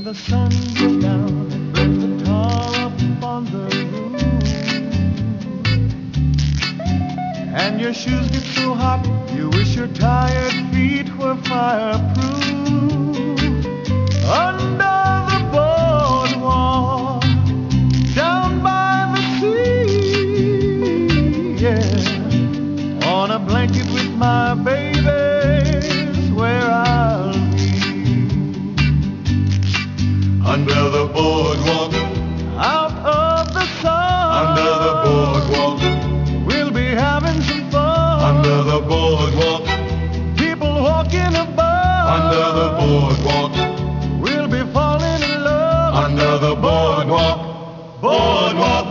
the sun goes down, it burns the tar up on the roof. And your shoes get so hot, you wish your tired feet were fireproof. Under